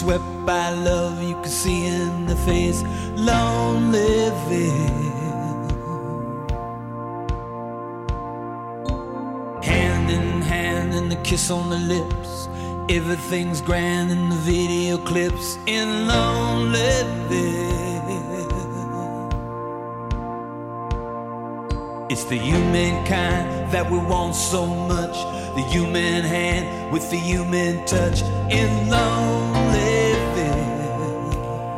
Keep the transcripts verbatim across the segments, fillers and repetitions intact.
swept by love, you can see in the face, lonely living. Hand in hand and the kiss on the lips, everything's grand in the video clips in lonely living. It's the humankind that we want so much, the human hand with the human touch in lonely living.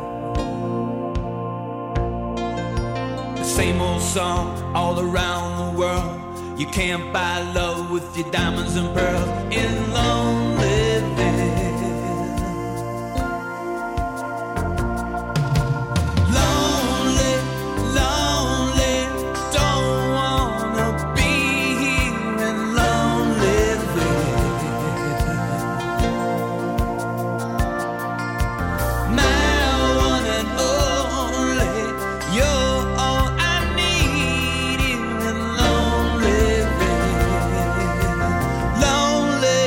The same old song all around the world. You can't buy love with your diamonds and pearls in lonely living. Lonely, lonely, don't wanna be here in lonely living. My one and only, you're all I need in lonely lonely.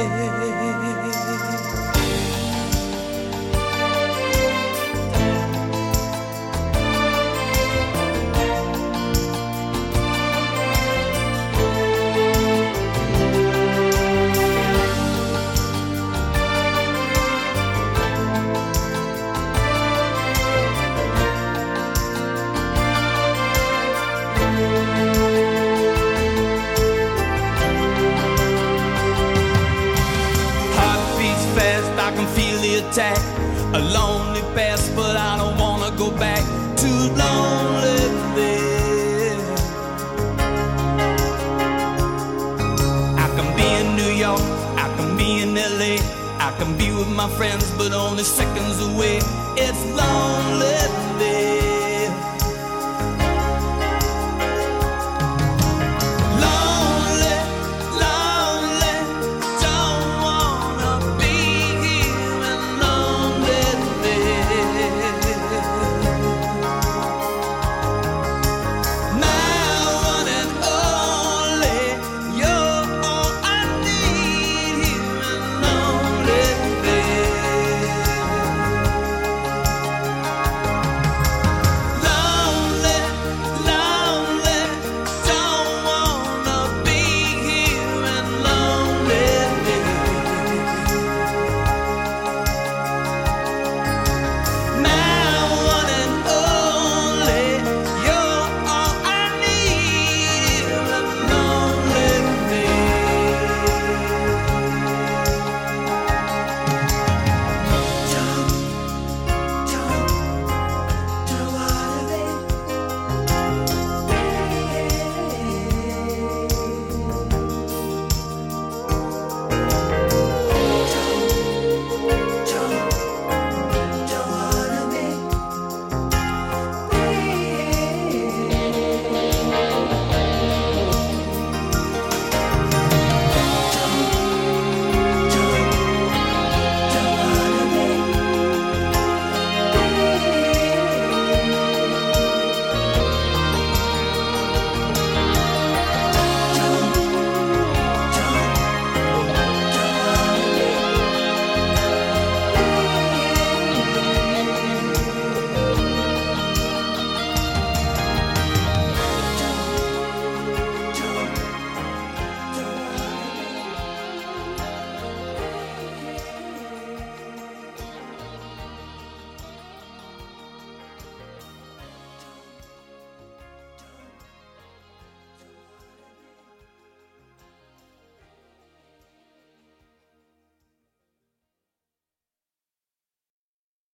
Heart beats fast, I can feel the attack. A lonely past, but I don't wanna go back to lonely there. I can be in New York, I can be in L A, I can be with my friends, but only seconds away. It's lonely there.